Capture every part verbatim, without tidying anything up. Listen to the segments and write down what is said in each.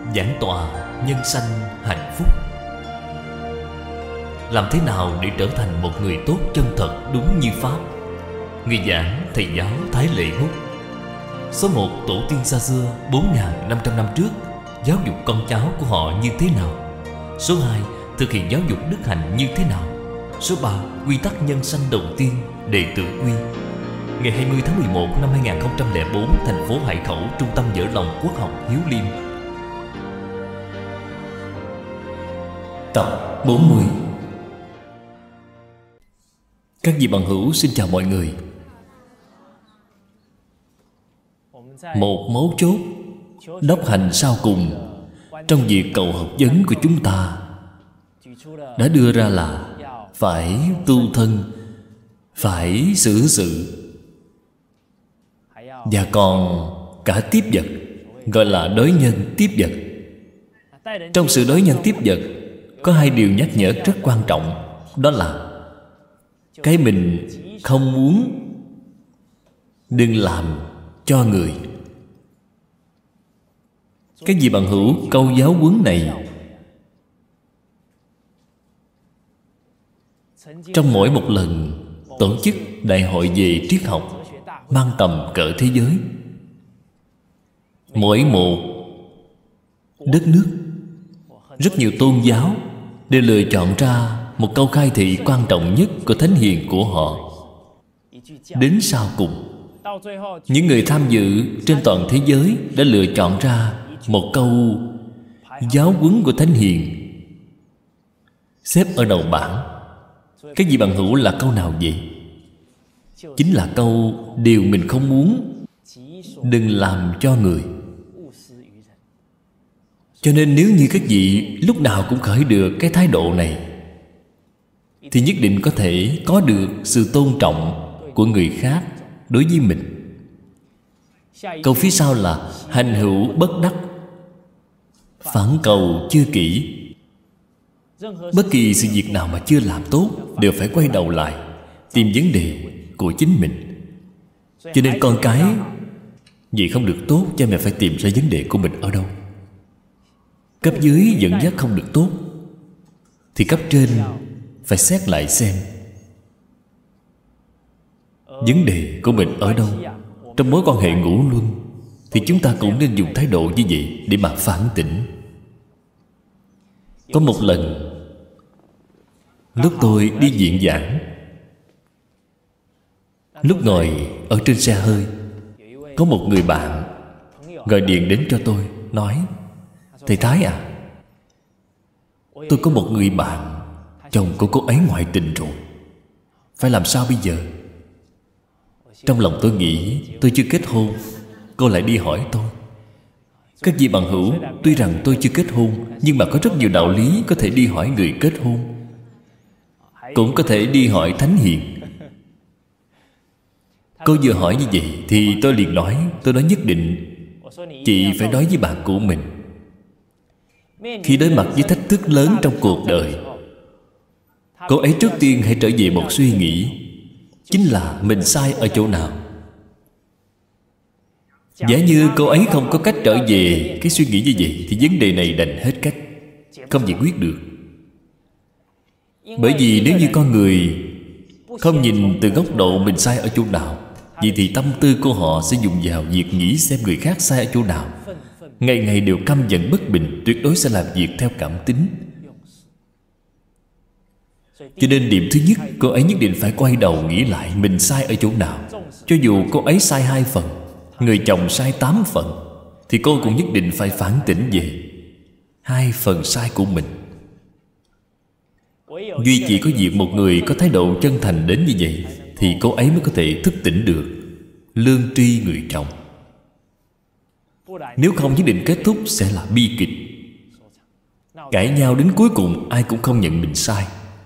Giảng tọa nhân sanh hạnh phúc. Làm thế nào để trở thành một người tốt chân thật đúng như Pháp? Người giảng thầy giáo Thái Lệ Hút. Số một, tổ tiên xa xưa bốn nghìn năm trăm năm trước giáo dục con cháu của họ như thế nào? Số hai, thực hiện giáo dục đức hạnh như thế nào? Số ba, quy tắc nhân sanh đầu tiên, đệ tử quy. Ngày hai mươi tháng mười một năm hai nghìn không trăm lẻ bốn, thành phố Hải Khẩu, Trung tâm Dở Lòng Quốc học Hiếu Liêm. Tập bốn mươi. Các vị bằng hữu, xin chào mọi người. Một mấu chốt đốc hành sau cùng trong việc cầu học vấn của chúng ta đã đưa ra là phải tu thân, phải xử sự, và còn cả tiếp vật, gọi là đối nhân tiếp vật. Trong sự đối nhân tiếp vật có hai điều nhắc nhở rất quan trọng. Đó là cái mình không muốn đừng làm cho người. Cái gì bằng hữu, câu giáo huấn này trong mỗi một lần tổ chức đại hội về triết học mang tầm cỡ thế giới, mỗi một đất nước, rất nhiều tôn giáo đều lựa chọn ra một câu khai thị quan trọng nhất của thánh hiền của họ. Đến sau cùng, những người tham dự trên toàn thế giới đã lựa chọn ra một câu giáo huấn của thánh hiền, xếp ở đầu bảng. Cái gì bằng hữu là câu nào vậy? Chính là câu điều mình không muốn đừng làm cho người. Cho nên nếu như các vị lúc nào cũng khởi được cái thái độ này thì nhất định có thể có được sự tôn trọng của người khác đối với mình. Câu phía sau là hành hữu bất đắc, phản cầu chưa kỹ. Bất kỳ sự việc nào mà chưa làm tốt đều phải quay đầu lại tìm vấn đề của chính mình. Cho nên con cái gì không được tốt, cha mẹ phải tìm ra vấn đề của mình ở đâu. Cấp dưới dẫn dắt không được tốt thì cấp trên phải xét lại xem vấn đề của mình ở đâu. Trong mối quan hệ ngũ luân thì chúng ta cũng nên dùng thái độ như vậy để mà phản tỉnh. Có một lần lúc tôi đi diễn giảng, lúc ngồi ở trên xe hơi, có một người bạn gọi điện đến cho tôi, nói: Thầy Thái à, tôi có một người bạn, chồng của cô ấy ngoại tình rồi, phải làm sao bây giờ? Trong lòng tôi nghĩ tôi chưa kết hôn, cô lại đi hỏi tôi. Các vị bằng hữu, tuy rằng tôi chưa kết hôn, nhưng mà có rất nhiều đạo lý có thể đi hỏi người kết hôn, cũng có thể đi hỏi thánh hiền. Cô vừa hỏi như vậy thì tôi liền nói, tôi nói nhất định chị phải nói với bạn của mình. Khi đối mặt với thách thức lớn trong cuộc đời, cô ấy trước tiên hãy trở về một suy nghĩ, chính là mình sai ở chỗ nào. Giả như cô ấy không có cách trở về cái suy nghĩ như vậy thì vấn đề này đành hết cách, không giải quyết được. Bởi vì nếu như con người không nhìn từ góc độ mình sai ở chỗ nào, vậy thì tâm tư của họ sẽ dùng vào việc nghĩ xem người khác sai ở chỗ nào. Ngày ngày đều căm giận bất bình, tuyệt đối sẽ làm việc theo cảm tính. Cho nên điểm thứ nhất, cô ấy nhất định phải quay đầu nghĩ lại mình sai ở chỗ nào. Cho dù cô ấy sai hai phần, người chồng sai tám phần, thì cô cũng nhất định phải phản tỉnh về hai phần sai của mình. Duy chỉ có việc một người có thái độ chân thành đến như vậy thì cô ấy mới có thể thức tỉnh được lương tri người chồng. Nếu không, nhất định kết thúc sẽ là bi kịch. Cãi nhau đến cuối cùng ai cũng không nhận mình sai.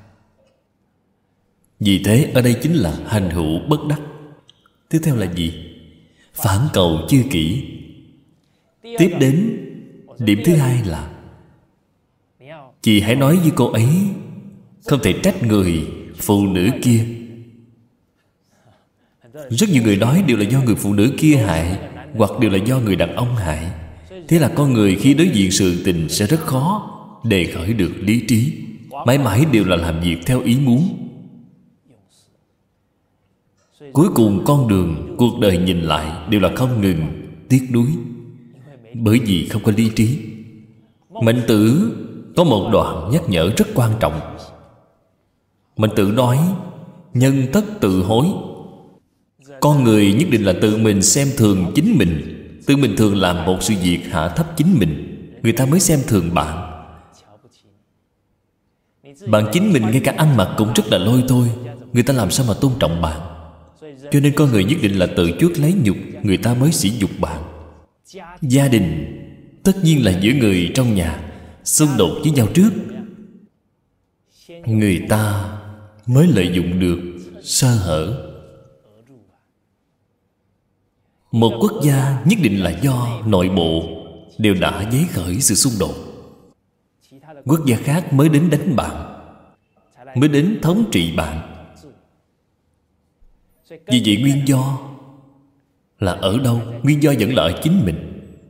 Vì thế ở đây chính là hành hữu bất đắc. Tiếp theo là gì? Phản cầu chưa kỹ. Tiếp đến điểm thứ hai là chị hãy nói với cô ấy không thể trách người phụ nữ kia. Rất nhiều người nói đều là do người phụ nữ kia hại, hoặc đều là do người đàn ông hại. Thế là con người khi đối diện sự tình sẽ rất khó đề khởi được lý trí. Mãi mãi đều là làm việc theo ý muốn. Cuối cùng con đường cuộc đời nhìn lại đều là không ngừng tiếc nuối, bởi vì không có lý trí. Mạnh Tử có một đoạn nhắc nhở rất quan trọng. Mạnh Tử nói: nhân tất tự hối. Con người nhất định là tự mình xem thường chính mình. Tự mình thường làm một sự việc hạ thấp chính mình, người ta mới xem thường bạn. Bạn chính mình ngay cả ăn mặc cũng rất là lôi thôi, người ta làm sao mà tôn trọng bạn. Cho nên con người nhất định là tự chuốc lấy nhục, người ta mới sỉ nhục bạn. Gia đình tất nhiên là giữa người trong nhà xung đột với nhau trước, người ta mới lợi dụng được sơ hở. Một quốc gia nhất định là do nội bộ đều đã dấy khởi sự xung đột, quốc gia khác mới đến đánh bạn, mới đến thống trị bạn. Vì vậy nguyên do là ở đâu? Nguyên do vẫn là ở chính mình.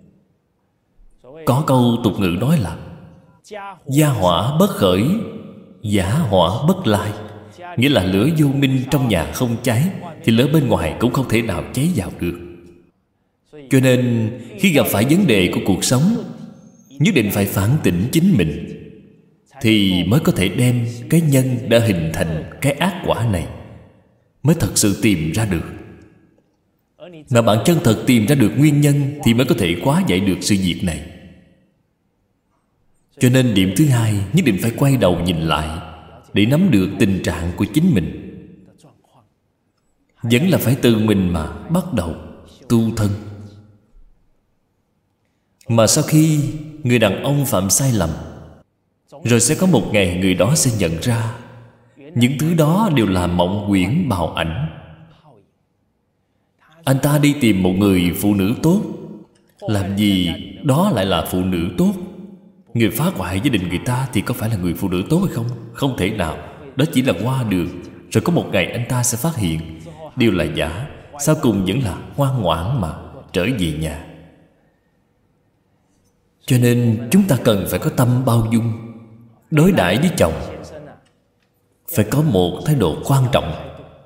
Có câu tục ngữ nói là gia hỏa bất khởi, giả hỏa bất lai. Nghĩa là lửa vô minh trong nhà không cháy thì lửa bên ngoài cũng không thể nào cháy vào được. Cho nên khi gặp phải vấn đề của cuộc sống, nhất định phải phản tỉnh chính mình, thì mới có thể đem cái nhân đã hình thành cái ác quả này mới thật sự tìm ra được. Mà bạn chân thật tìm ra được nguyên nhân thì mới có thể hóa giải được sự việc này. Cho nên điểm thứ hai, nhất định phải quay đầu nhìn lại để nắm được tình trạng của chính mình. Vẫn là phải từ mình mà bắt đầu tu thân. Mà sau khi người đàn ông phạm sai lầm, rồi sẽ có một ngày người đó sẽ nhận ra những thứ đó đều là mộng quyển bào ảnh. Anh ta đi tìm một người phụ nữ tốt, làm gì đó lại là phụ nữ tốt? Người phá hoại gia đình người ta thì có phải là người phụ nữ tốt hay không? Không thể nào. Đó chỉ là qua đường. Rồi có một ngày anh ta sẽ phát hiện đều là giả. Sau cùng vẫn là ngoan ngoãn mà trở về nhà. Cho nên chúng ta cần phải có tâm bao dung. Đối đãi với chồng phải có một thái độ quan trọng.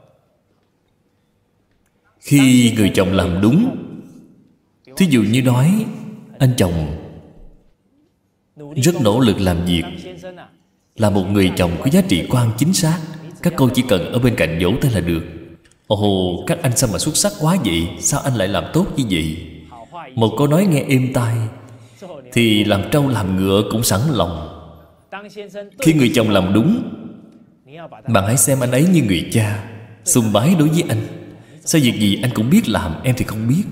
Khi người chồng làm đúng, thí dụ như nói anh chồng rất nỗ lực làm việc, là một người chồng có giá trị quan chính xác, các cô chỉ cần ở bên cạnh vỗ tay là được. Ồ, các anh sao mà xuất sắc quá vậy? Sao anh lại làm tốt như vậy? Một câu nói nghe êm tai thì làm trâu làm ngựa cũng sẵn lòng. Khi người chồng làm đúng, bạn hãy xem anh ấy như người cha, sùng bái đối với anh. Sao việc gì anh cũng biết làm, em thì không biết.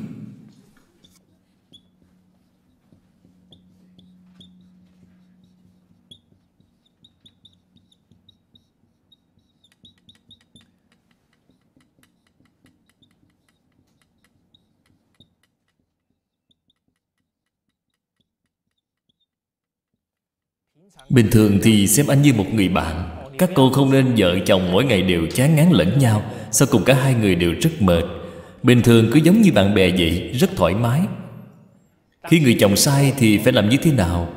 Bình thường thì xem anh như một người bạn. Các cô không nên vợ chồng mỗi ngày đều chán ngán lẫn nhau, sau cùng cả hai người đều rất mệt. Bình thường cứ giống như bạn bè vậy, rất thoải mái. Khi người chồng sai thì phải làm như thế nào?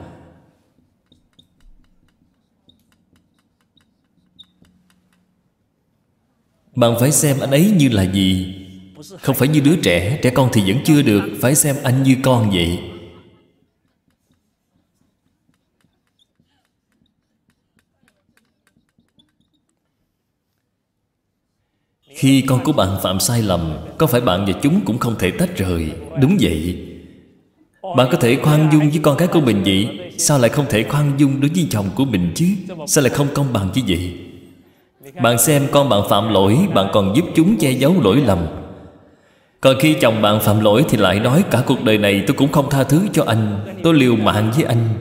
Bạn phải xem anh ấy như là gì. Không phải như đứa trẻ. Trẻ con thì vẫn chưa được, phải xem anh như con vậy. Khi con của bạn phạm sai lầm, có phải bạn và chúng cũng không thể tách rời? Đúng vậy. Bạn có thể khoan dung với con cái của mình vậy, sao lại không thể khoan dung đối với chồng của mình chứ? Sao lại không công bằng như vậy? Bạn xem con bạn phạm lỗi, bạn còn giúp chúng che giấu lỗi lầm. Còn khi chồng bạn phạm lỗi thì lại nói cả cuộc đời này tôi cũng không tha thứ cho anh, tôi liều mạng với anh.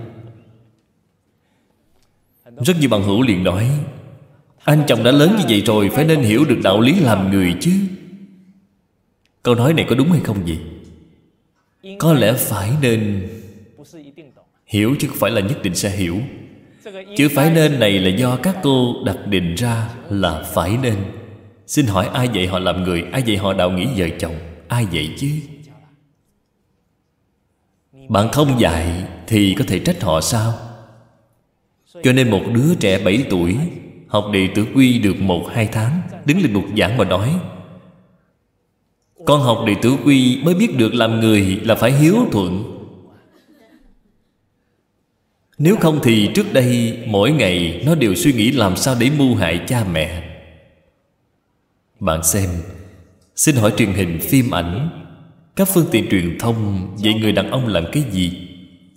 Rất nhiều bạn hữu liền nói anh chồng đã lớn như vậy rồi, phải nên hiểu được đạo lý làm người chứ. Câu nói này có đúng hay không vậy? Có lẽ phải nên hiểu, chứ không phải là nhất định sẽ hiểu. Chữ phải nên này là do các cô đặt định ra là phải nên. Xin hỏi ai dạy họ làm người? Ai dạy họ đạo nghĩa vợ chồng? Ai dạy chứ? Bạn không dạy thì có thể trách họ sao? Cho nên một đứa trẻ bảy tuổi học Đệ Tử Quy được một hai tháng, đứng lên bục giảng mà nói: con học Đệ Tử Quy mới biết được làm người là phải hiếu thuận. Nếu không thì trước đây mỗi ngày nó đều suy nghĩ làm sao để mưu hại cha mẹ. Bạn xem, xin hỏi truyền hình, phim ảnh, các phương tiện truyền thông dạy người đàn ông làm cái gì?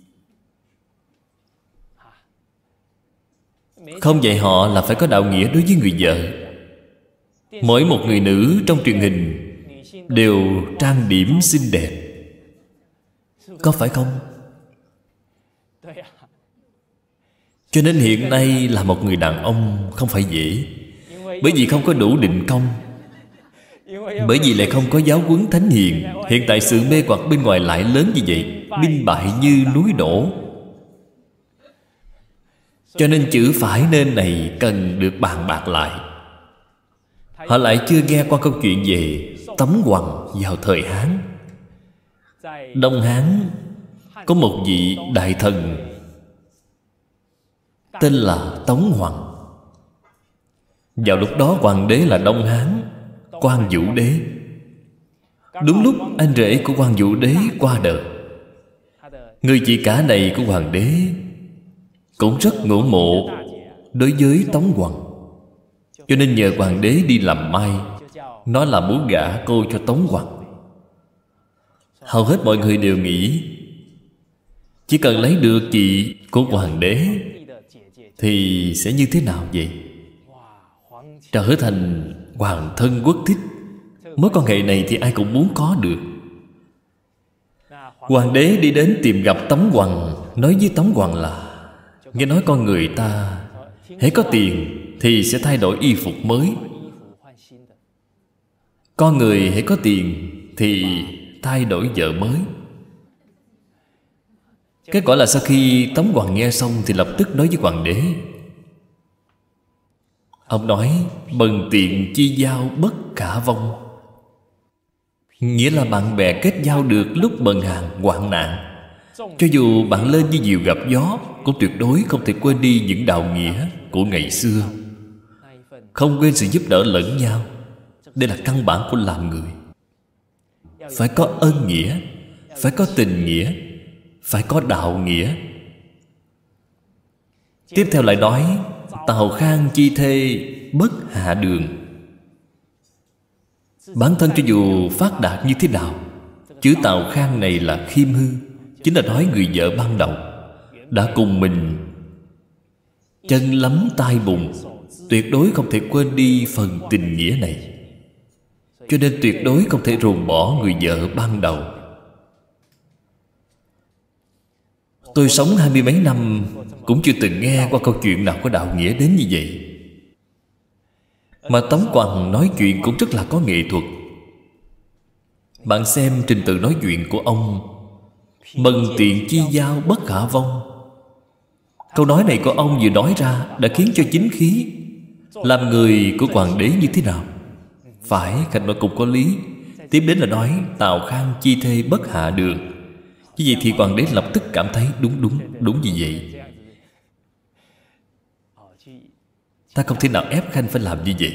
Không dạy họ là phải có đạo nghĩa đối với người vợ. Mỗi một người nữ trong truyền hình đều trang điểm xinh đẹp, có phải không? Cho nên hiện nay là một người đàn ông không phải dễ. Bởi vì không có đủ định công, bởi vì lại không có giáo huấn thánh hiền. Hiện tại sự mê hoặc bên ngoài lại lớn như vậy, binh bại như núi đổ. Cho nên chữ phải nên này cần được bàn bạc lại. Họ lại chưa nghe qua câu chuyện về Tống Hoằng vào thời Hán. Đông Hán có một vị đại thần tên là Tống Hoằng. Vào lúc đó hoàng đế là Đông Hán, Quan Vũ Đế. Đúng lúc anh rể của Quan Vũ Đế qua đời. Người chị cả này của hoàng đế cũng rất ngưỡng mộ đối với Tống Hoằng, cho nên nhờ hoàng đế đi làm mai, nói là muốn gả cô cho Tống Hoằng. Hầu hết mọi người đều nghĩ chỉ cần lấy được chị của hoàng đế thì sẽ như thế nào vậy? Trở thành hoàng thân quốc thích. Mối quan hệ này thì ai cũng muốn có được. Hoàng đế đi đến tìm gặp Tống Hoằng, nói với Tống Hoằng là: nghe nói con người ta hễ có tiền thì sẽ thay đổi y phục mới. Con người hễ có tiền thì thay đổi vợ mới. Kết quả là sau khi Tống Hoằng nghe xong thì lập tức nói với hoàng đế. Ông nói: bần tiện chi giao bất khả vong. Nghĩa là bạn bè kết giao được lúc bần hàn hoạn nạn. Cho dù bạn lên như diều gặp gió, cũng tuyệt đối không thể quên đi những đạo nghĩa của ngày xưa. Không quên sự giúp đỡ lẫn nhau. Đây là căn bản của làm người. Phải có ân nghĩa, phải có tình nghĩa, phải có đạo nghĩa. Tiếp theo lại nói: tào khang chi thê bất hạ đường. Bản thân cho dù phát đạt như thế nào, chữ tào khang này là khiêm hư, chính là nói người vợ ban đầu đã cùng mình chân lấm tay bùn, tuyệt đối không thể quên đi phần tình nghĩa này. Cho nên tuyệt đối không thể ruồng bỏ người vợ ban đầu. Tôi sống hai mươi mấy năm cũng chưa từng nghe qua câu chuyện nào có đạo nghĩa đến như vậy. Mà Tống Hoằng nói chuyện cũng rất là có nghệ thuật. Bạn xem trình tự nói chuyện của ông: bần tiện chi giao bất khả vong. Câu nói này của ông vừa nói ra đã khiến cho chính khí. Làm người của hoàng đế như thế nào? Phải, Khanh nói cũng có lý. Tiếp đến là nói tào khang chi thê bất hạ đường. Như vậy thì hoàng đế lập tức cảm thấy đúng đúng, đúng như vậy. Ta không thể nào ép Khanh phải làm như vậy.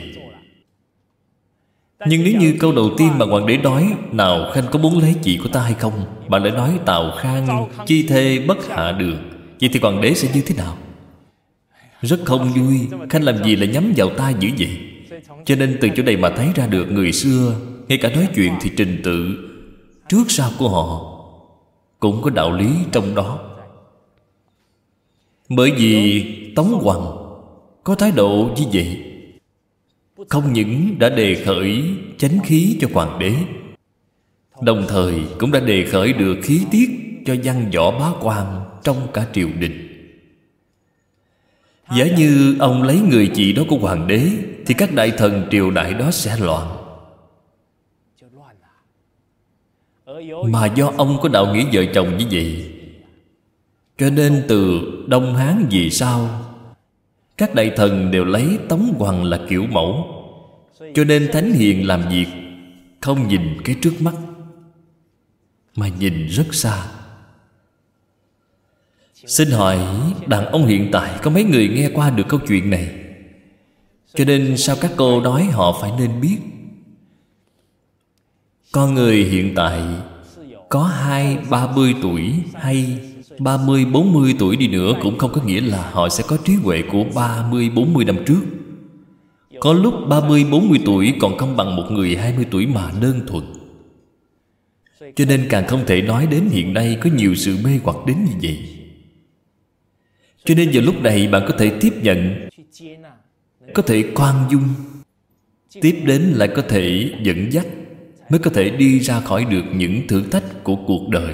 Nhưng nếu như câu đầu tiên mà hoàng đế nói nào Khanh có muốn lấy chị của ta hay không, bạn lại nói tào khang chi thê bất hạ đường, vậy thì hoàng đế sẽ như thế nào? Rất không vui. Khanh làm gì lại nhắm vào ta dữ vậy? Cho nên từ chỗ này mà thấy ra được người xưa ngay cả nói chuyện thì trình tự trước sau của họ cũng có đạo lý trong đó. Bởi vì Tống Hoằng có thái độ như vậy, không những đã đề khởi chánh khí cho hoàng đế, đồng thời cũng đã đề khởi được khí tiết cho văn võ bá quan trong cả triều đình. Giả như ông lấy người chị đó của hoàng đế thì các đại thần triều đại đó sẽ loạn. Mà do ông có đạo nghĩa vợ chồng như vậy, cho nên từ Đông Hán về sau, các đại thần đều lấy Tống Hoằng là kiểu mẫu. Cho nên thánh hiền làm việc không nhìn cái trước mắt, mà nhìn rất xa. Xin hỏi đàn ông hiện tại có mấy người nghe qua được câu chuyện này? Cho nên sao các cô nói họ phải nên biết? Con người hiện tại có hai ba mươi tuổi hay ba mươi bốn mươi tuổi đi nữa cũng không có nghĩa là họ sẽ có trí huệ của ba mươi bốn mươi năm trước. Có lúc ba mươi bốn mươi tuổi còn không bằng một người hai mươi tuổi mà đơn thuần. Cho nên càng không thể nói đến hiện nay có nhiều sự mê hoặc đến như vậy. Cho nên vào lúc này bạn có thể tiếp nhận, có thể khoan dung, tiếp đến lại có thể dẫn dắt, mới có thể đi ra khỏi được những thử thách của cuộc đời.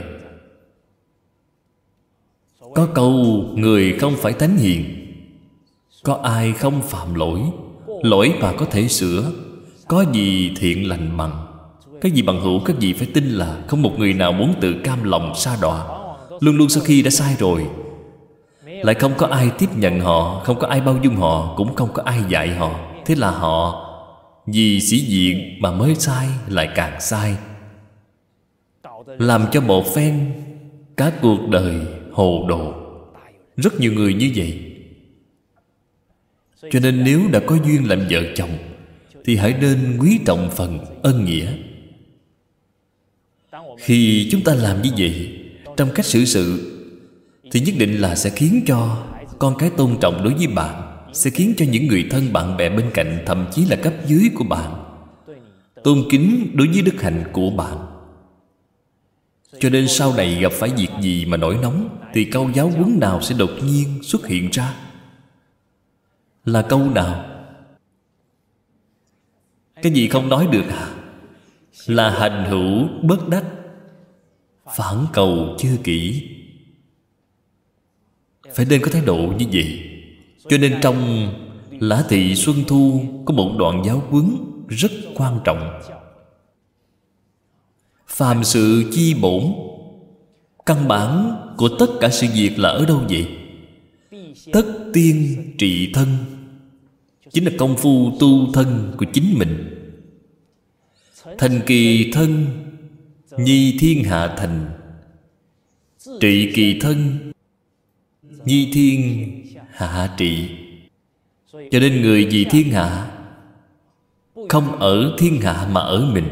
Có câu người không phải thánh hiền, có ai không phạm lỗi, lỗi mà có thể sửa, có gì thiện lành bằng. Các vị bằng hữu, các vị phải tin là không một người nào muốn tự cam lòng sa đọa. Luôn luôn sau khi đã sai rồi, lại không có ai tiếp nhận họ, không có ai bao dung họ, cũng không có ai dạy họ. Thế là họ vì sĩ diện mà mới sai, lại càng sai, làm cho một phen cả cuộc đời hồ đồ. Rất nhiều người như vậy. Cho nên nếu đã có duyên làm vợ chồng thì hãy nên quý trọng phần ân nghĩa. Khi chúng ta làm như vậy, trong cách xử sự thì nhất định là sẽ khiến cho con cái tôn trọng đối với bạn, sẽ khiến cho những người thân bạn bè bên cạnh, thậm chí là cấp dưới của bạn, tôn kính đối với đức hạnh của bạn. Cho nên sau này gặp phải việc gì mà nổi nóng thì câu giáo huấn nào sẽ đột nhiên xuất hiện ra? Là câu nào? Cái gì không nói được à? Là hành hữu bất đắc, phản cầu chưa kỹ. Phải nên có thái độ như vậy. Cho nên trong Lã Thị Xuân Thu có một đoạn giáo huấn rất quan trọng. Phàm sự chi bổn. Căn bản của tất cả sự việc là ở đâu vậy? Tất tiên trị thân, chính là công phu tu thân của chính mình. Thành kỳ thân, nhi thiên hạ thành. Trị kỳ thân, nhi thiên hạ trị. Cho nên người vì thiên hạ, không ở thiên hạ mà ở mình.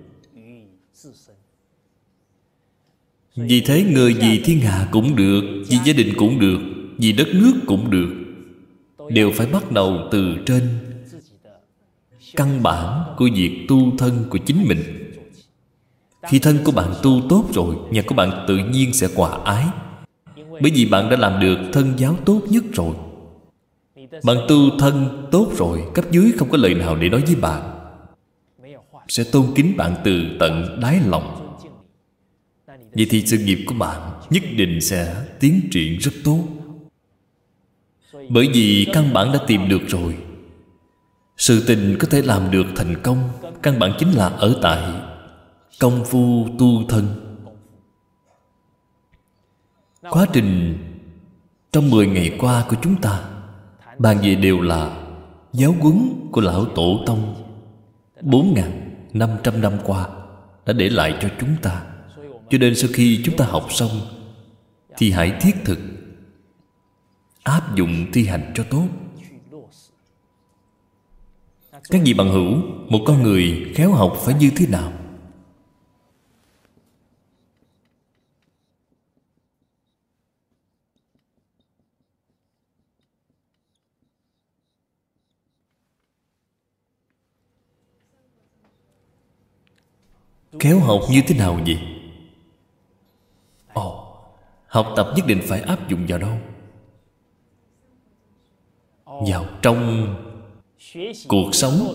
Vì thế người vì thiên hạ cũng được, vì gia đình cũng được, vì đất nước cũng được, đều phải bắt đầu từ trên căn bản của việc tu thân của chính mình. Khi thân của bạn tu tốt rồi, nhà của bạn tự nhiên sẽ hòa ái. Bởi vì bạn đã làm được thân giáo tốt nhất rồi. Bạn tu thân tốt rồi, cấp dưới không có lời nào để nói với bạn, sẽ tôn kính bạn từ tận đáy lòng. Vậy thì sự nghiệp của bạn nhất định sẽ tiến triển rất tốt. Bởi vì căn bản đã tìm được rồi. Sự tình có thể làm được thành công, căn bản chính là ở tại công phu tu thân. Quá trình trong mười ngày qua của chúng ta bàn về đều là giáo huấn của Lão Tổ Tông bốn nghìn năm trăm năm qua đã để lại cho chúng ta. Cho nên sau khi chúng ta học xong thì hãy thiết thực áp dụng thi hành cho tốt. Các vị bằng hữu, một con người khéo học phải như thế nào? Khéo học như thế nào vậy? Ồ, học tập nhất định phải áp dụng vào đâu? Vào trong cuộc sống.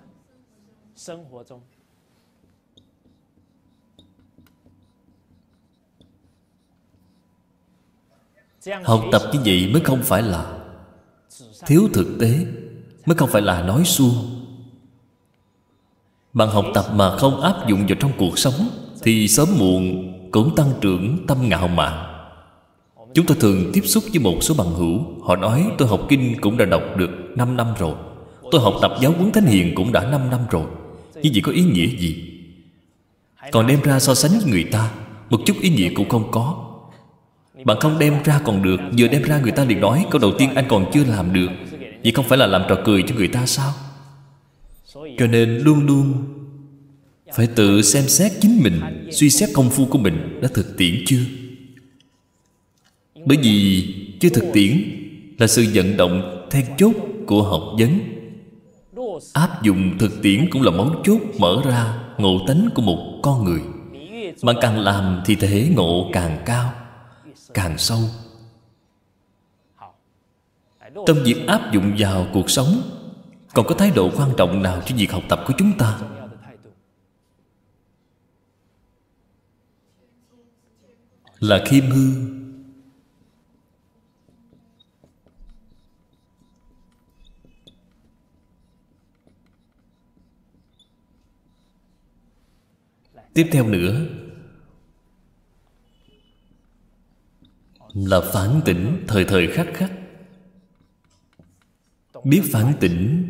Học tập như vậy mới không phải là thiếu thực tế, mới không phải là nói suông. Bạn học tập mà không áp dụng vào trong cuộc sống thì sớm muộn cũng tăng trưởng tâm ngạo mạn. Chúng ta thường tiếp xúc với một số bằng hữu, họ nói tôi học kinh cũng đã đọc được năm năm rồi, tôi học tập giáo huấn thánh hiền cũng đã năm năm rồi. Như vậy có ý nghĩa gì? Còn đem ra so sánh với người ta, một chút ý nghĩa cũng không có. Bạn không đem ra còn được, vừa đem ra người ta liền nói câu đầu tiên anh còn chưa làm được. Vậy không phải là làm trò cười cho người ta sao? Cho nên luôn luôn phải tự xem xét chính mình, suy xét công phu của mình đã thực tiễn chưa. Bởi vì chưa thực tiễn là sự vận động then chốt của học vấn. Áp dụng thực tiễn cũng là mấu chốt mở ra ngộ tánh của một con người. Bạn càng làm thì thể ngộ càng cao, càng sâu. Trong việc áp dụng vào cuộc sống, còn có thái độ quan trọng nào cho việc học tập của chúng ta? Là khiêm hư. Tiếp theo nữa là phản tỉnh thời thời khắc khắc. Biết phản tỉnh,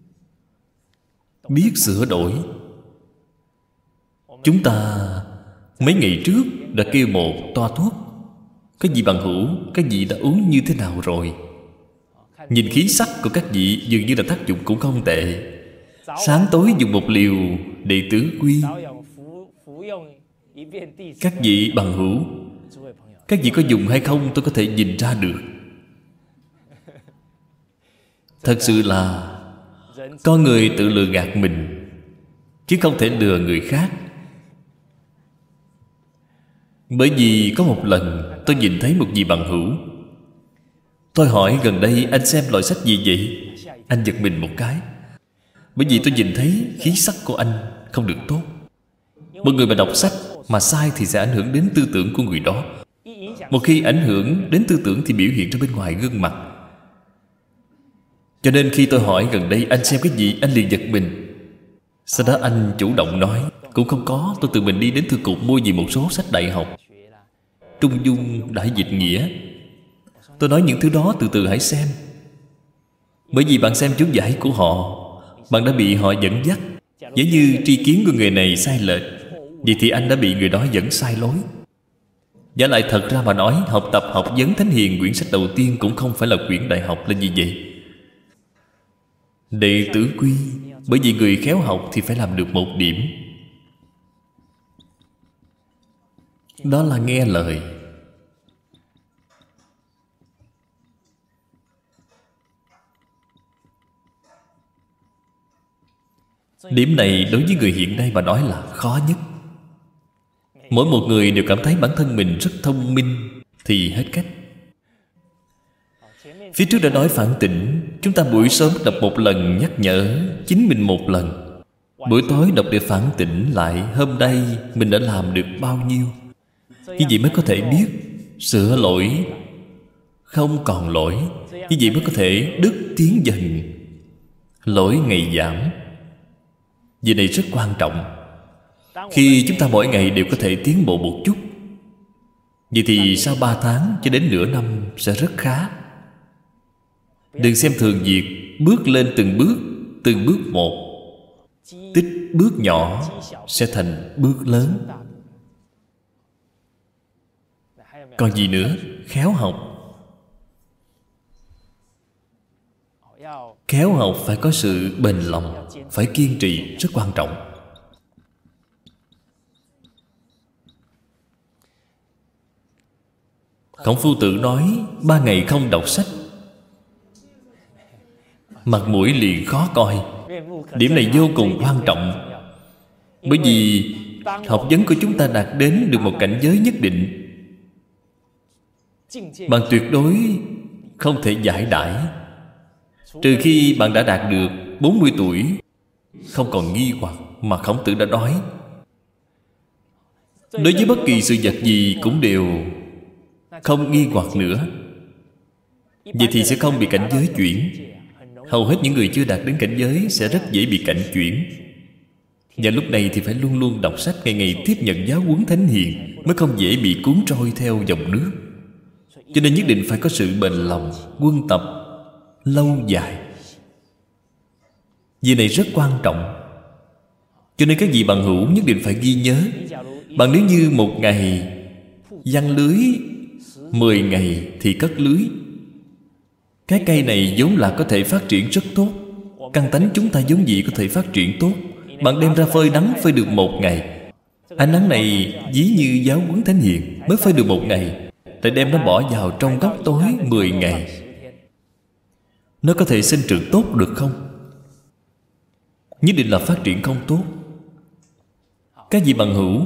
biết sửa đổi. Chúng ta mấy ngày trước đã kêu một toa thuốc. Các vị bằng hữu, các vị đã uống như thế nào rồi? Nhìn khí sắc của các vị dường như là tác dụng cũng không tệ. Sáng tối dùng một liều đệ tử quy. Các vị bằng hữu, các vị có dùng hay không tôi có thể nhìn ra được. Thật sự là con người tự lừa gạt mình, chứ không thể lừa người khác. Bởi vì có một lần tôi nhìn thấy một vị bằng hữu. Tôi hỏi gần đây anh xem loại sách gì vậy? Anh giật mình một cái. Bởi vì tôi nhìn thấy khí sắc của anh không được tốt. Một người mà đọc sách mà sai thì sẽ ảnh hưởng đến tư tưởng của người đó. Một khi ảnh hưởng đến tư tưởng thì biểu hiện ra bên ngoài gương mặt. Cho nên khi tôi hỏi gần đây anh xem cái gì, anh liền giật mình. Sau đó anh chủ động nói cũng không có, tôi tự mình đi đến thư cục mua về một số sách đại học, Trung Dung, Đại Dịch Nghĩa. Tôi nói những thứ đó từ từ hãy xem. Bởi vì bạn xem chú giải của họ, bạn đã bị họ dẫn dắt. Nếu như tri kiến của người này sai lệch, vậy thì anh đã bị người đó dẫn sai lối. Giả lại thật ra mà nói, học tập học vấn Thánh Hiền quyển sách đầu tiên cũng không phải là quyển đại học là gì vậy? Đệ tử quy. Bởi vì người khéo học thì phải làm được một điểm, đó là nghe lời. Điểm này đối với người hiện nay mà nói là khó nhất. Mỗi một người đều cảm thấy bản thân mình rất thông minh thì hết cách. Phía trước đã nói phản tỉnh. Chúng ta buổi sớm đọc một lần nhắc nhở chính mình một lần, buổi tối đọc để phản tỉnh lại hôm nay mình đã làm được bao nhiêu. Như vậy mới có thể biết sửa lỗi, không còn lỗi. Như vậy mới có thể đức tiến dần, lỗi ngày giảm. Việc này rất quan trọng. Khi chúng ta mỗi ngày đều có thể tiến bộ một chút, vậy thì sau ba tháng cho đến nửa năm sẽ rất khá. Đừng xem thường việc bước lên từng bước, từng bước một. Tích bước nhỏ sẽ thành bước lớn. Còn gì nữa? Khéo học. Khéo học phải có sự bền lòng, phải kiên trì, rất quan trọng. Khổng Phu Tử nói ba ngày không đọc sách, mặt mũi liền khó coi. Điểm này vô cùng quan trọng. Bởi vì học vấn của chúng ta đạt đến được một cảnh giới nhất định, bạn tuyệt đối không thể giải đãi. Trừ khi bạn đã đạt được bốn mươi tuổi, không còn nghi hoặc mà Khổng Tử đã nói. Đối với bất kỳ sự vật gì cũng đều không nghi hoặc nữa. Vậy thì sẽ không bị cảnh giới chuyển. Hầu hết những người chưa đạt đến cảnh giới sẽ rất dễ bị cảnh chuyển. Và lúc này thì phải luôn luôn đọc sách, ngày ngày tiếp nhận giáo huấn Thánh Hiền, mới không dễ bị cuốn trôi theo dòng nước. Cho nên nhất định phải có sự bền lòng, quân tập lâu dài. Việc này rất quan trọng. Cho nên các vị bằng hữu nhất định phải ghi nhớ. Bạn nếu như một ngày giăng lưới mười ngày thì cất lưới. Cái cây này vốn là có thể phát triển rất tốt. Căn tánh chúng ta vốn dĩ có thể phát triển tốt. Bạn đem ra phơi nắng phơi được một ngày, ánh nắng này ví như giáo huấn thánh hiền, mới phơi được một ngày, lại đem nó bỏ vào trong góc tối mười ngày. Nó có thể sinh trưởng tốt được không? Nhất định là phát triển không tốt. Các vị bằng hữu,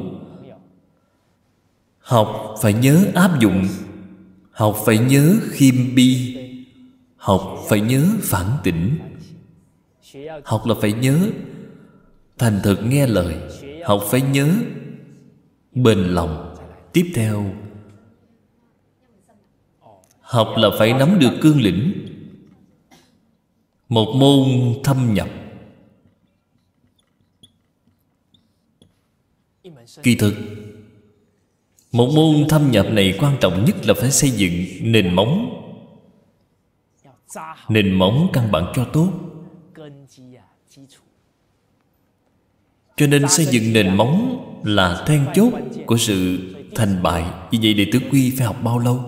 học phải nhớ áp dụng, học phải nhớ khiêm bi, học phải nhớ phản tỉnh, học là phải nhớ thành thực nghe lời, học phải nhớ bền lòng. Tiếp theo, học là phải nắm được cương lĩnh. Một môn thâm nhập. Kỳ thực, một môn thâm nhập này quan trọng nhất là phải xây dựng nền móng. Nền móng căn bản cho tốt. Cho nên xây dựng nền móng là then chốt của sự thành bại. Vì vậy đệ tử Quy phải học bao lâu?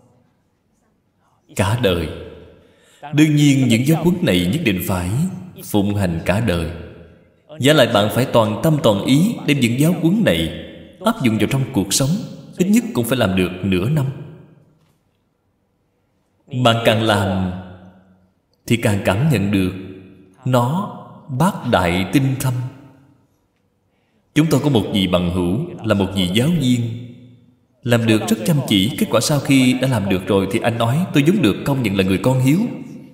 Cả đời. Đương nhiên những giáo huấn này nhất định phải phụng hành cả đời. Giả lại bạn phải toàn tâm toàn ý đem những giáo huấn này áp dụng vào trong cuộc sống. Ít nhất cũng phải làm được nửa năm. Bạn càng làm thì càng cảm nhận được nó bác đại tinh thâm. Chúng tôi có một vị bằng hữu là một vị giáo viên, làm được rất chăm chỉ. Kết quả sau khi đã làm được rồi thì anh nói tôi vốn được công nhận là người con hiếu.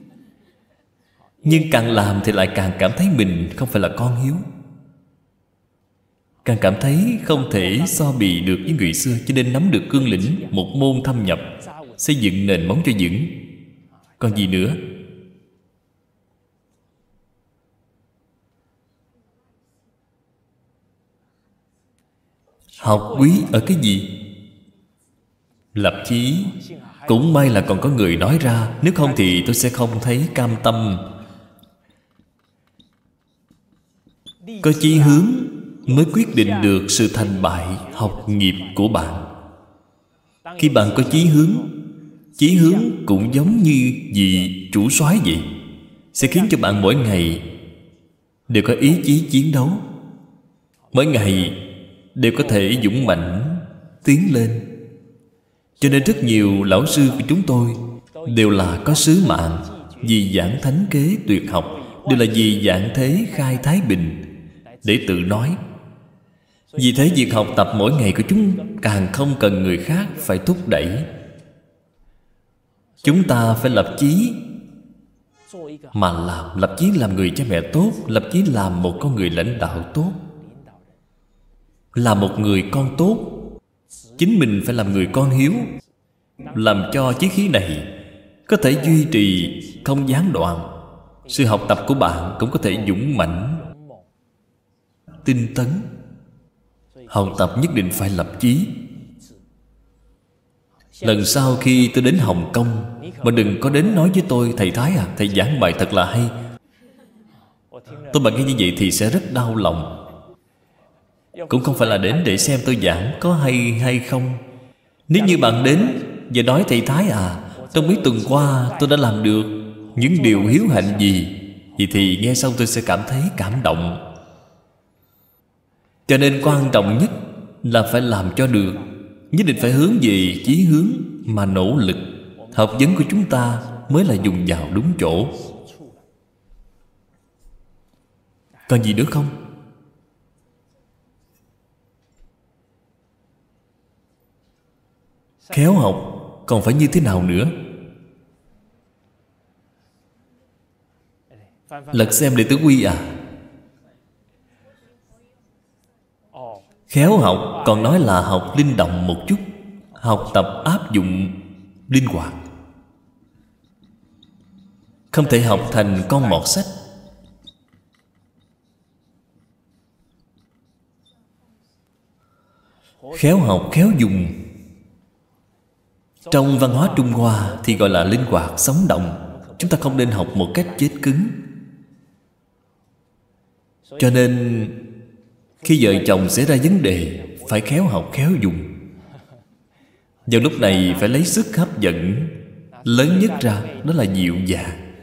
Nhưng càng làm thì lại càng cảm thấy mình không phải là con hiếu, càng cảm thấy không thể so bì được với người xưa. Cho nên nắm được cương lĩnh, một môn thâm nhập, xây dựng nền móng cho vững. Còn gì nữa? Học quý ở cái gì? Lập chí. Cũng may là còn có người nói ra, nếu không thì tôi sẽ không thấy cam tâm. Có chí hướng mới quyết định được sự thành bại học nghiệp của bạn. Khi bạn có chí hướng, chí hướng cũng giống như vị chủ soái vậy, sẽ khiến cho bạn mỗi ngày đều có ý chí chiến đấu, mỗi ngày đều có thể dũng mãnh tiến lên. Cho nên rất nhiều lão sư của chúng tôi đều là có sứ mạng vì giảng thánh kế tuyệt học, đều là vì giảng thế khai thái bình, để tự nói. Vì thế việc học tập mỗi ngày của chúng càng không cần người khác phải thúc đẩy. Chúng ta phải lập chí mà làm. Lập chí làm người cha mẹ tốt, lập chí làm một con người lãnh đạo tốt, là một người con tốt. Chính mình phải làm người con hiếu, làm cho chí khí này có thể duy trì không gián đoạn. Sự học tập của bạn cũng có thể dũng mãnh tinh tấn. Học tập nhất định phải lập chí. Lần sau khi tôi đến Hồng Kông, mà đừng có đến nói với tôi: thầy Thái à, thầy giảng bài thật là hay. Tôi mà nghe như vậy thì sẽ rất đau lòng. Cũng không phải là đến để xem tôi giảng có hay hay không. Nếu như bạn đến và nói: thầy Thái à, trong mấy tuần qua tôi đã làm được những điều hiếu hạnh gì, vậy thì nghe xong tôi sẽ cảm thấy cảm động. Cho nên quan trọng nhất là phải làm cho được. Nhất định phải hướng về chí hướng mà nỗ lực. Học vấn của chúng ta mới là dùng vào đúng chỗ. Còn gì nữa không? Khéo học còn phải như thế nào nữa? Lật xem đệ tử Quy à. Khéo học còn nói là học linh động một chút, học tập áp dụng linh hoạt. Không thể học thành con mọt sách. Khéo học khéo dùng. Trong văn hóa Trung Hoa thì gọi là linh hoạt, sống động. Chúng ta không nên học một cách chết cứng. Cho nên khi vợ chồng xảy ra vấn đề, phải khéo học khéo dùng. Vào lúc này phải lấy sức hấp dẫn lớn nhất ra, đó là dịu dàng.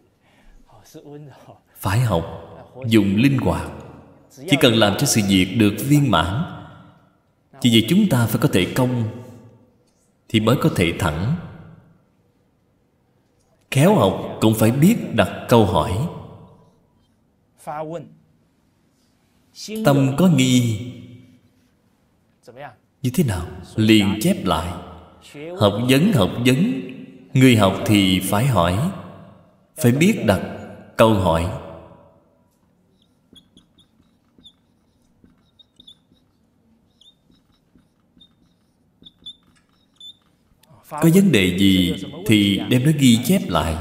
Phải học dùng linh hoạt. Chỉ cần làm cho sự việc được viên mãn. Chỉ vì chúng ta phải có thể công thì mới có thể thẳng. Khéo học cũng phải biết đặt câu hỏi. Tâm có nghi như thế nào? Liền chép lại. Học vấn học vấn. Người học thì phải hỏi, phải biết đặt câu hỏi. Có vấn đề gì thì đem nó ghi chép lại.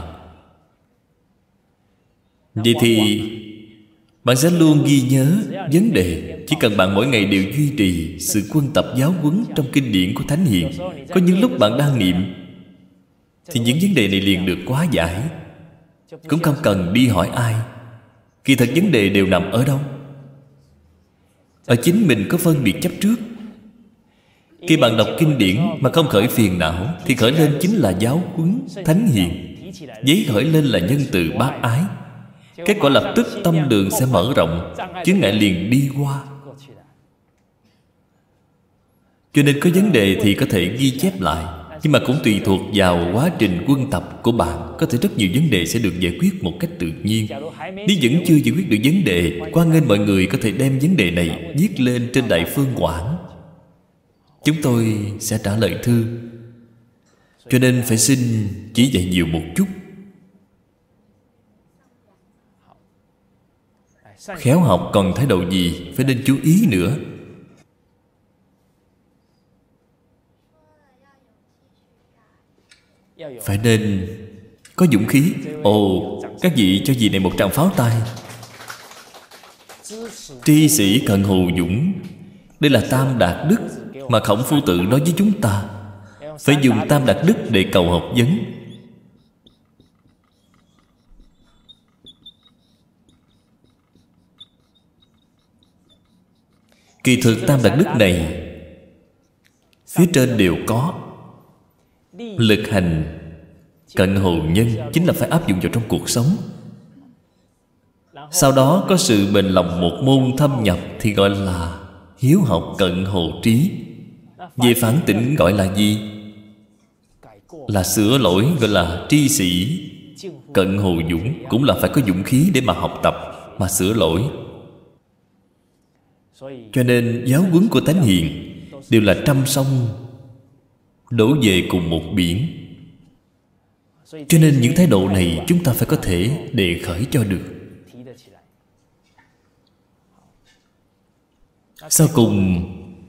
Vậy thì bạn sẽ luôn ghi nhớ vấn đề. Chỉ cần bạn mỗi ngày đều duy trì sự quân tập giáo huấn trong kinh điển của Thánh Hiền, có những lúc bạn đang niệm thì những vấn đề này liền được hóa giải. Cũng không cần đi hỏi ai. Kỳ thật vấn đề đều nằm ở đâu? Ở chính mình có phân biệt chấp trước. Khi bạn đọc kinh điển mà không khởi phiền não thì khởi lên chính là giáo huấn Thánh Hiền. Giấy khởi lên là nhân từ bác ái. Kết quả lập tức tâm đường sẽ mở rộng, chướng ngại liền đi qua. Cho nên có vấn đề thì có thể ghi chép lại. Nhưng mà cũng tùy thuộc vào quá trình quân tập của bạn. Có thể rất nhiều vấn đề sẽ được giải quyết một cách tự nhiên. Nếu vẫn chưa giải quyết được vấn đề, hoan nghênh mọi người có thể đem vấn đề này viết lên trên Đại Phương Quảng. Chúng tôi sẽ trả lời thư. Cho nên phải xin chỉ dạy nhiều một chút. Khéo học còn thái độ gì phải nên chú ý nữa. Phải nên có dũng khí. Ồ, các vị cho dì này một tràng pháo tay. Tri sĩ Cận Hồ Dũng. Đây là tam đạt đức mà Khổng Phu Tự nói với chúng ta. Phải dùng tam đạt đức để cầu học vấn. Kỳ thực tam đạt đức này phía trên đều có. Lực hành cận hồ nhân chính là phải áp dụng vào trong cuộc sống. Sau đó có sự bền lòng một môn thâm nhập thì gọi là hiếu học cận hồ trí. Về phản tỉnh gọi là gì? Là sửa lỗi, gọi là tri sĩ Cận Hồ Dũng. Cũng là phải có dũng khí để mà học tập, mà sửa lỗi. Cho nên giáo huấn của Thánh Hiền đều là trăm sông đổ về cùng một biển. Cho nên những thái độ này chúng ta phải có thể đề khởi cho được. Sau cùng,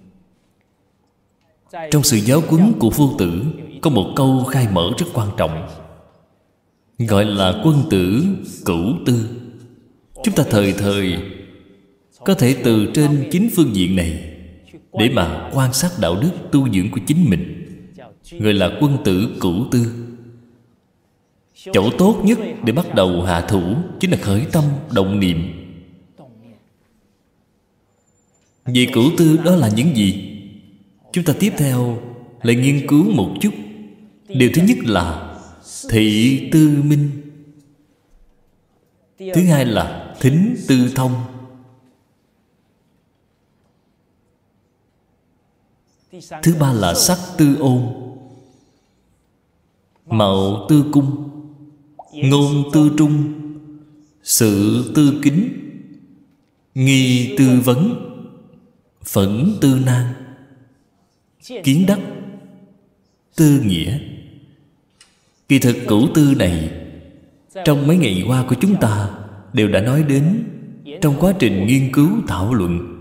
trong sự giáo huấn của Phu Tử có một câu khai mở rất quan trọng, gọi là quân tử cửu tư. Chúng ta thời thời có thể từ trên chính phương diện này để mà quan sát đạo đức tu dưỡng của chính mình, gọi là quân tử cửu tư. Chỗ tốt nhất để bắt đầu hạ thủ chính là khởi tâm động niệm. Về cửu tư đó là những gì? Chúng ta tiếp theo lại nghiên cứu một chút. Điều thứ nhất là thị tư minh. Thứ hai là thính tư thông. Thứ ba là sắc tư ôn, mạo tư cung, ngôn tư trung, sự tư kính, nghi tư vấn, phẫn tư nan, kiến đắc, tư nghĩa. Kỳ thực cửu tư này trong mấy ngày qua của chúng ta đều đã nói đến trong quá trình nghiên cứu thảo luận.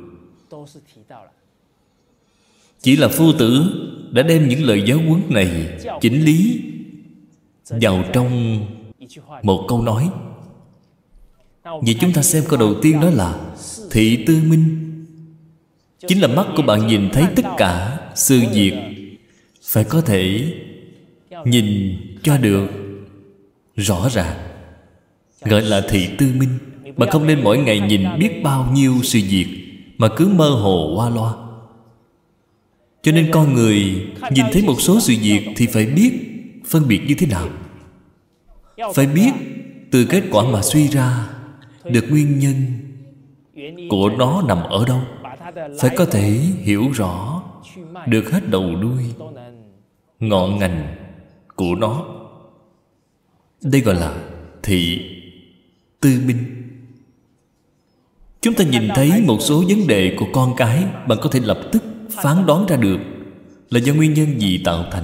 Chỉ là Phu Tử đã đem những lời giáo huấn này chỉnh lý vào trong một câu nói. Vậy chúng ta xem câu đầu tiên đó là thị tư minh. Chính là mắt của bạn nhìn thấy tất cả sự việc, phải có thể nhìn cho được rõ ràng, gọi là thị tư minh. Bạn không nên mỗi ngày nhìn biết bao nhiêu sự việc mà cứ mơ hồ qua loa. Cho Cho nên con người nhìn thấy một số sự việc thì phải biết phân biệt như thế nào. Phải biết từ kết quả mà suy ra được nguyên nhân của nó nằm ở đâu. Phải có thể hiểu rõ được hết đầu đuôi, ngọn ngành của nó. Đây gọi là thị tư minh. Chúng ta nhìn thấy một số vấn đề của con cái, bạn có thể lập tức phán đoán ra được là do nguyên nhân gì tạo thành.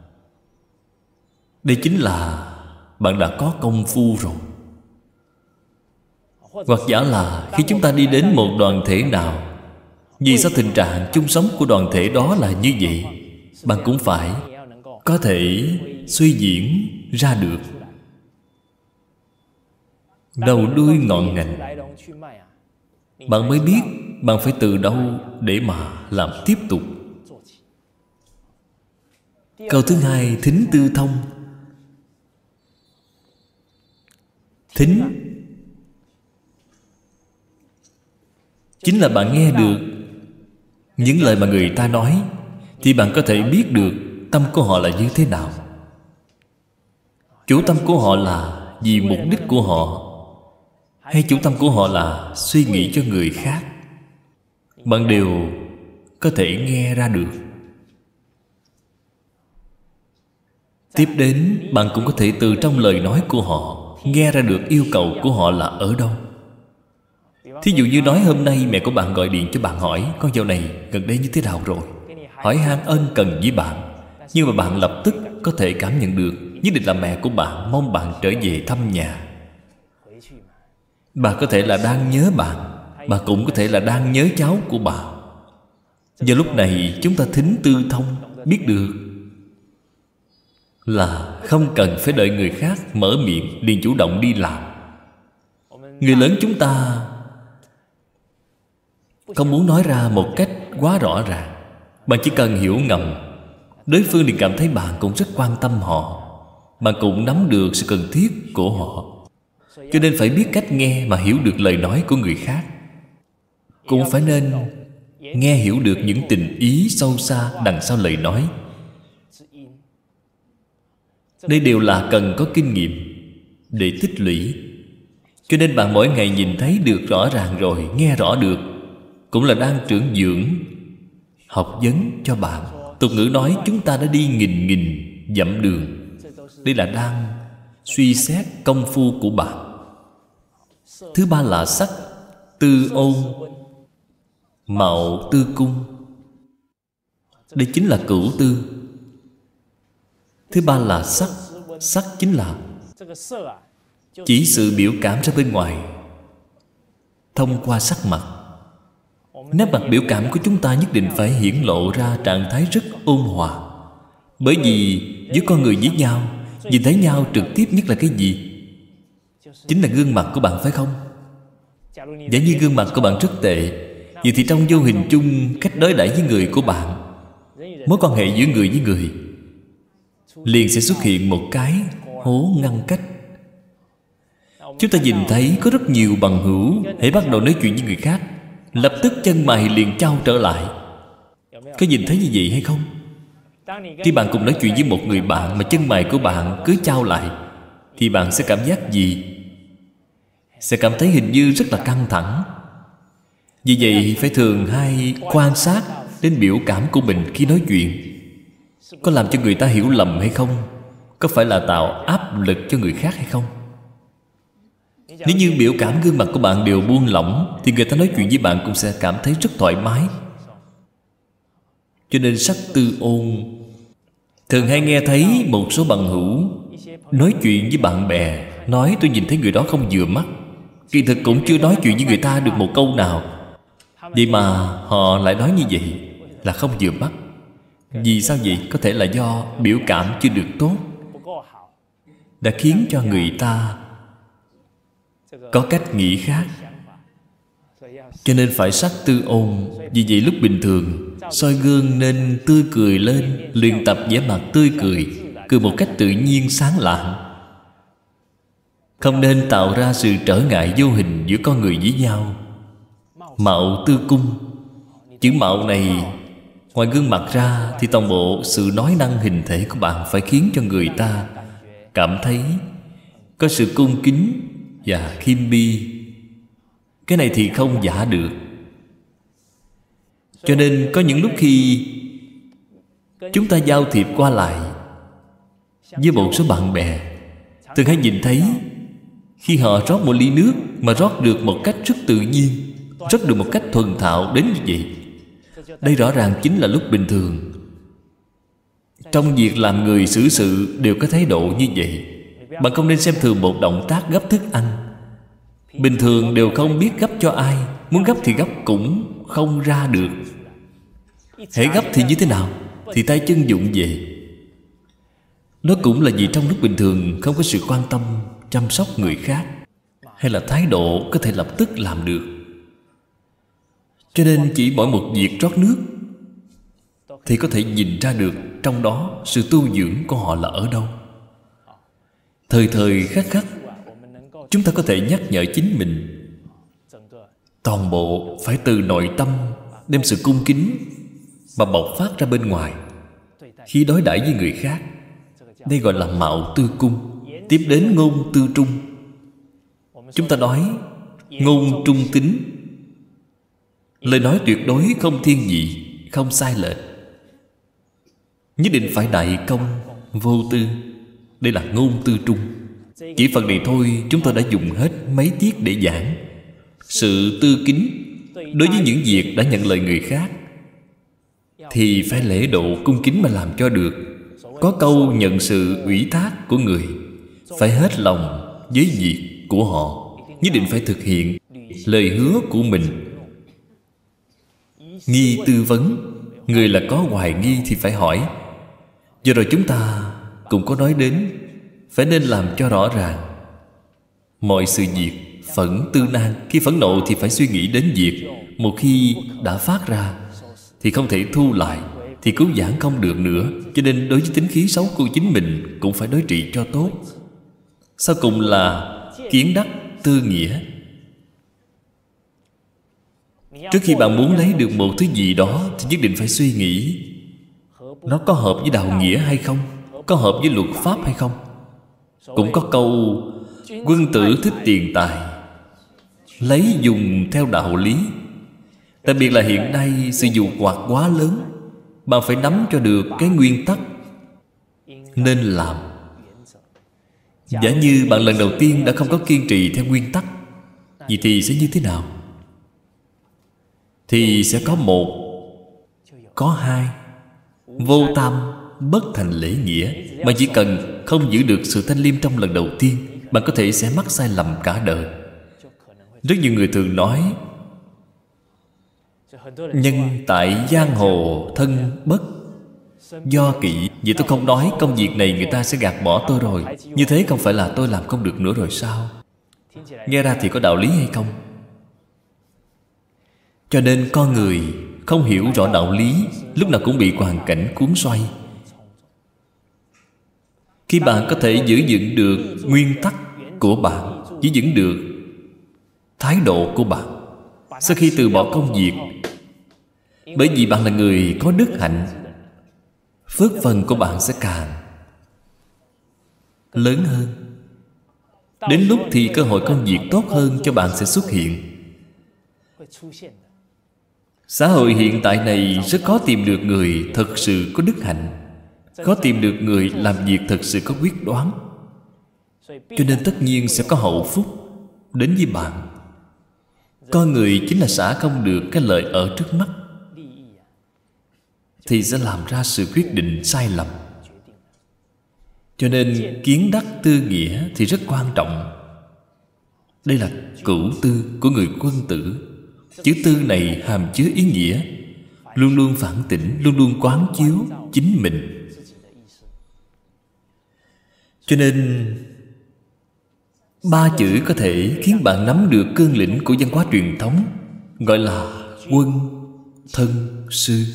Đây chính là bạn đã có công phu rồi. Hoặc giả là khi chúng ta đi đến một đoàn thể nào, vì sao tình trạng chung sống của đoàn thể đó là như vậy, bạn cũng phải có thể suy diễn ra được đầu đuôi ngọn ngành. Bạn mới biết bạn phải từ đâu để mà làm tiếp tục. Câu thứ hai, thính tư thông. Thính chính là bạn nghe được những lời mà người ta nói, thì bạn có thể biết được tâm của họ là như thế nào. Chủ tâm của họ là vì mục đích của họ, hay chủ tâm của họ là suy nghĩ cho người khác, bạn đều có thể nghe ra được. Tiếp đến, bạn cũng có thể từ trong lời nói của họ nghe ra được yêu cầu của họ là ở đâu. Thí dụ như nói hôm nay mẹ của bạn gọi điện cho bạn hỏi con dạo này gần đây như thế nào rồi, hỏi han ân cần với bạn. Nhưng mà bạn lập tức có thể cảm nhận được nhất định là mẹ của bạn mong bạn trở về thăm nhà. Bà có thể là đang nhớ bạn, bà cũng có thể là đang nhớ cháu của bà. Vào lúc này chúng ta thính tư thông, biết được là không cần phải đợi người khác mở miệng liền chủ động đi làm. Người lớn chúng ta không muốn nói ra một cách quá rõ ràng, bạn chỉ cần hiểu ngầm, đối phương liền cảm thấy bạn cũng rất quan tâm họ, bạn cũng nắm được sự cần thiết của họ. Cho nên phải biết cách nghe mà hiểu được lời nói của người khác. Cũng phải nên nghe hiểu được những tình ý sâu xa đằng sau lời nói. Đây đều là cần có kinh nghiệm để tích lũy. Cho nên bạn mỗi ngày nhìn thấy được rõ ràng rồi, nghe rõ được, cũng là đang trưởng dưỡng, học vấn cho bạn. Tục ngữ nói chúng ta đã đi nghìn nghìn dặm đường. Đây là đang suy xét công phu của bạn. Thứ ba là sắc tư ôn, mạo tư cung. Đây chính là cửu tư. Thứ ba là sắc. Sắc chính là chỉ sự biểu cảm ra bên ngoài thông qua sắc mặt. Nét mặt biểu cảm của chúng ta nhất định phải hiển lộ ra trạng thái rất ôn hòa. Bởi vì giữa con người với nhau, nhìn thấy nhau trực tiếp nhất là cái gì? Chính là gương mặt của bạn, phải không? Giả như gương mặt của bạn rất tệ, vậy thì trong vô hình chung cách đối đãi với người của bạn, mối quan hệ giữa người với người liền sẽ xuất hiện một cái hố ngăn cách. Chúng ta nhìn thấy có rất nhiều bằng hữu hãy bắt đầu nói chuyện với người khác, lập tức chân mày liền chau trở lại. Có nhìn thấy như vậy hay không? Khi bạn cùng nói chuyện với một người bạn mà chân mày của bạn cứ chau lại, thì bạn sẽ cảm giác gì? Sẽ cảm thấy hình như rất là căng thẳng. Vì vậy phải thường hay quan sát đến biểu cảm của mình khi nói chuyện. Có làm cho người ta hiểu lầm hay không? Có phải là tạo áp lực cho người khác hay không? Nếu như biểu cảm gương mặt của bạn đều buông lỏng, thì người ta nói chuyện với bạn cũng sẽ cảm thấy rất thoải mái. Cho nên sắc tư ôn. Thường hay nghe thấy một số bằng hữu nói chuyện với bạn bè, nói tôi nhìn thấy người đó không vừa mắt. Kỳ thực cũng chưa nói chuyện với người ta được một câu nào, vậy mà họ lại nói như vậy là không vừa mắt. Vì sao vậy? Có thể là do biểu cảm chưa được tốt, đã khiến cho người ta có cách nghĩ khác. Cho nên phải sắc tư ôn. Vì vậy lúc bình thường soi gương nên tươi cười lên, luyện tập vẻ mặt tươi cười, cười một cách tự nhiên sáng lạng. Không nên tạo ra sự trở ngại vô hình giữa con người với nhau. Mạo tư cung. Chữ mạo này Ngoài gương mặt ra thì toàn bộ sự nói năng hình thể của bạn phải khiến cho người ta cảm thấy có sự cung kính và khiêm bi. Cái này thì không giả được. Cho nên có những lúc khi chúng ta giao thiệp qua lại với một số bạn bè, thường hay nhìn thấy khi họ rót một ly nước mà rót được một cách rất tự nhiên, rót được một cách thuần thạo đến như vậy. Đây rõ ràng chính là lúc bình thường. Trong việc làm người xử sự đều có thái độ như vậy. Bạn không nên xem thường một động tác gấp thức ăn. Bình thường đều không biết gấp cho ai, muốn gấp thì gấp cũng không ra được. Hễ gấp thì như thế nào? Thì tay chân vụng về. Đó cũng là vì trong lúc bình thường không có sự quan tâm chăm sóc người khác, hay là thái độ có thể lập tức làm được. Cho nên chỉ mỗi một việc rót nước thì có thể nhìn ra được trong đó sự tu dưỡng của họ là ở đâu. Thời thời khắc khắc chúng ta có thể nhắc nhở chính mình, toàn bộ phải từ nội tâm đem sự cung kính mà bộc phát ra bên ngoài khi đối đãi với người khác. Đây gọi là mạo tư cung. Tiếp đến ngôn tư trung. Chúng ta nói ngôn trung tín, lời nói tuyệt đối không thiên vị, không sai lệch, nhất định phải đại công vô tư. Đây là ngôn tư trung. Chỉ phần này thôi chúng ta đã dùng hết mấy tiết để giảng. Sự tư kính đối với những việc đã nhận lời người khác thì phải lễ độ cung kính mà làm cho được. Có câu nhận sự ủy thác của người, phải hết lòng với việc của họ, nhất định phải thực hiện lời hứa của mình. Nghi tư vấn, người là có hoài nghi thì phải hỏi. Giờ rồi chúng ta cũng có nói đến phải nên làm cho rõ ràng. Mọi sự việc phẫn tư nan, khi phẫn nộ thì phải suy nghĩ đến việc một khi đã phát ra thì không thể thu lại, thì cứu vãn không được nữa. Cho nên đối với tính khí xấu của chính mình cũng phải đối trị cho tốt. Sau cùng là kiến đắc tư nghĩa. Trước khi bạn muốn lấy được một thứ gì đó thì nhất định phải suy nghĩ nó có hợp với đạo nghĩa hay không, có hợp với luật pháp hay không. Cũng có câu quân tử thích tiền tài, lấy dùng theo đạo lý. Đặc biệt là hiện nay sự dụ hoặc quá lớn, bạn phải nắm cho được cái nguyên tắc nên làm. Giả như bạn lần đầu tiên đã không có kiên trì theo nguyên tắc, vậy thì sẽ như thế nào? Thì sẽ có một, có hai. Vô tam bất thành lễ nghĩa. Mà chỉ cần không giữ được sự thanh liêm trong lần đầu tiên, bạn có thể sẽ mắc sai lầm cả đời. Rất nhiều người thường nói nhân tại giang hồ thân bất do kỵ. Vậy tôi không nói công việc này người ta sẽ gạt bỏ tôi rồi, như thế không phải là tôi làm không được nữa rồi sao? Nghe ra thì có đạo lý hay không? Cho nên con người không hiểu rõ đạo lý, lúc nào cũng bị hoàn cảnh cuốn xoay. Khi bạn có thể giữ vững được nguyên tắc của bạn, giữ vững được thái độ của bạn, sau khi từ bỏ công việc, bởi vì bạn là người có đức hạnh, phước phần của bạn sẽ càng lớn hơn. Đến lúc thì cơ hội công việc tốt hơn cho bạn sẽ xuất hiện. Xã hội hiện tại này rất khó tìm được người thật sự có đức hạnh, khó tìm được người làm việc thật sự có quyết đoán. Cho nên tất nhiên sẽ có hậu phúc đến với bạn. Con người chính là xả không được cái lợi ở trước mắt thì sẽ làm ra sự quyết định sai lầm. Cho nên kiến đắc tư nghĩa thì rất quan trọng. Đây là cửu tư của người quân tử. Chữ tư này hàm chứa ý nghĩa luôn luôn phản tỉnh, luôn luôn quán chiếu chính mình. Cho nên ba chữ có thể khiến bạn nắm được cương lĩnh của văn hóa truyền thống, gọi là quân, thân, sư.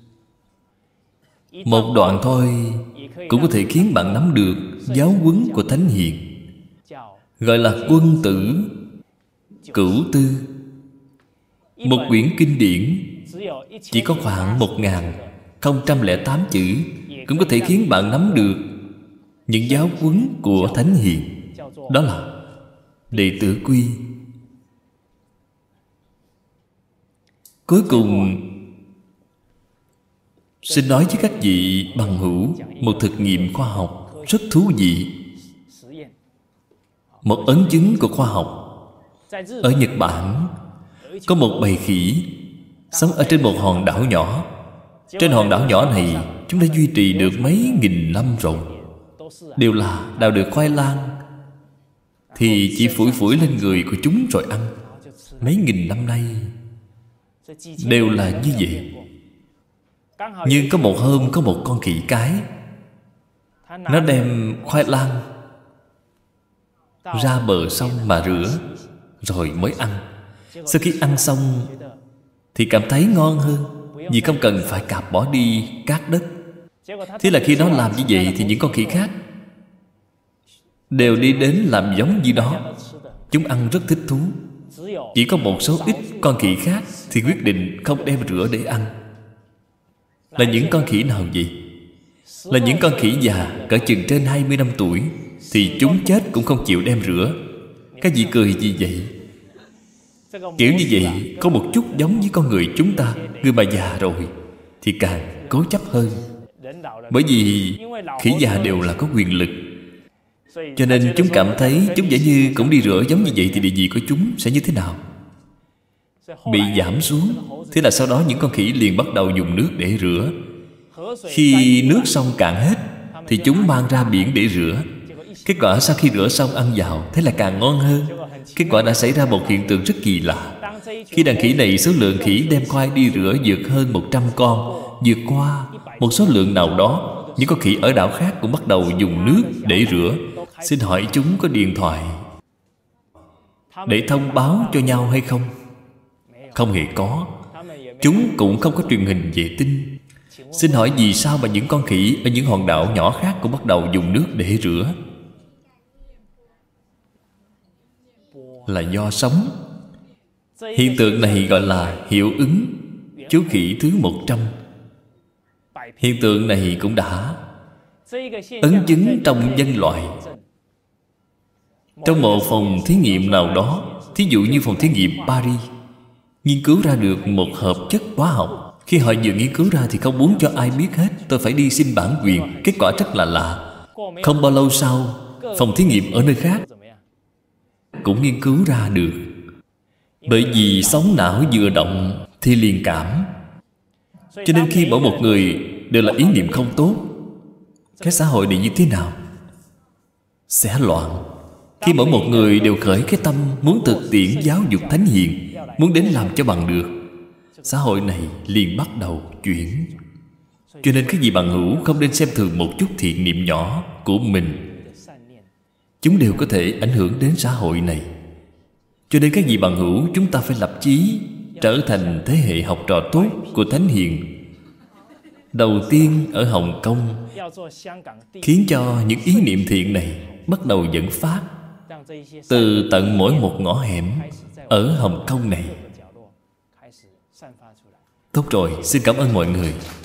Một đoạn thôi cũng có thể khiến bạn nắm được giáo huấn của Thánh Hiền, gọi là quân tử, cửu tư. Một quyển kinh điển chỉ có khoảng một ngàn không trăm lẻ tám chữ cũng có thể khiến bạn nắm được những giáo huấn của Thánh Hiền. Đó là đệ tử quy. Cuối cùng, xin nói với các vị bằng hữu một thực nghiệm khoa học rất thú vị, một ấn chứng của khoa học. Ở Nhật Bản có một bầy khỉ sống ở trên một hòn đảo nhỏ. Trên hòn đảo nhỏ này, chúng đã duy trì được mấy nghìn năm rồi, đều là đào được khoai lang thì chỉ phủi phủi lên người của chúng rồi ăn. Mấy nghìn năm nay đều là như vậy. Nhưng có một hôm, có một con khỉ cái, nó đem khoai lang ra bờ sông mà rửa rồi mới ăn. Sau khi ăn xong thì cảm thấy ngon hơn, vì không cần phải cạp bỏ đi cát đất. Thế là khi nó làm như vậy thì những con khỉ khác đều đi đến làm giống như đó. Chúng ăn rất thích thú. Chỉ có một số ít con khỉ khác thì quyết định không đem rửa để ăn. Là những con khỉ nào vậy? Là những con khỉ già cỡ chừng trên hai mươi năm tuổi, thì chúng chết cũng không chịu đem rửa. Các vị cười gì vậy? Kiểu như vậy có một chút giống với con người chúng ta. Người mà già rồi thì càng cố chấp hơn. Bởi vì khỉ già đều là có quyền lực, cho nên chúng cảm thấy chúng giả như cũng đi rửa giống như vậy thì địa vị của chúng sẽ như thế nào? Bị giảm xuống. Thế là sau đó những con khỉ liền bắt đầu dùng nước để rửa. Khi nước sông cạn hết thì chúng mang ra biển để rửa. Kết quả sau khi rửa xong ăn vào, thế là càng ngon hơn. Kết quả đã xảy ra một hiện tượng rất kỳ lạ. Khi đàn khỉ này số lượng khỉ đem khoai đi rửa vượt hơn một trăm con, vượt qua một số lượng nào đó, những con khỉ ở đảo khác cũng bắt đầu dùng nước để rửa. Xin hỏi chúng có điện thoại để thông báo cho nhau hay không? Không hề có. Chúng cũng không có truyền hình vệ tinh. Xin hỏi vì sao mà những con khỉ ở những hòn đảo nhỏ khác cũng bắt đầu dùng nước để rửa? Là do sống. Hiện tượng này gọi là hiệu ứng chú khỉ thứ một trăm. Hiện tượng này cũng đã ấn chứng trong nhân loại. Trong một phòng thí nghiệm nào đó, thí dụ như phòng thí nghiệm Paris, nghiên cứu ra được một hợp chất hóa học. Khi họ vừa nghiên cứu ra thì không muốn cho ai biết hết. Tôi phải đi xin bản quyền. Kết quả rất là lạ. Không bao lâu sau, phòng thí nghiệm ở nơi khác cũng nghiên cứu ra được. Bởi vì sóng não vừa động thì liền cảm. Cho nên khi mỗi một người đều là ý niệm không tốt, cái xã hội này như thế nào? Sẽ loạn. Khi mỗi một người đều khởi cái tâm muốn thực tiễn giáo dục thánh hiền, muốn đến làm cho bằng được, xã hội này liền bắt đầu chuyển. Cho nên cái gì bằng hữu không nên xem thường một chút thiện niệm nhỏ của mình. Chúng đều có thể ảnh hưởng đến xã hội này. Cho nên các vị bằng hữu, chúng ta phải lập chí trở thành thế hệ học trò tốt của Thánh Hiền. Đầu tiên ở Hồng Kông, khiến cho những ý niệm thiện này bắt đầu dẫn phát từ tận mỗi một ngõ hẻm ở Hồng Kông này. Tốt rồi, xin cảm ơn mọi người.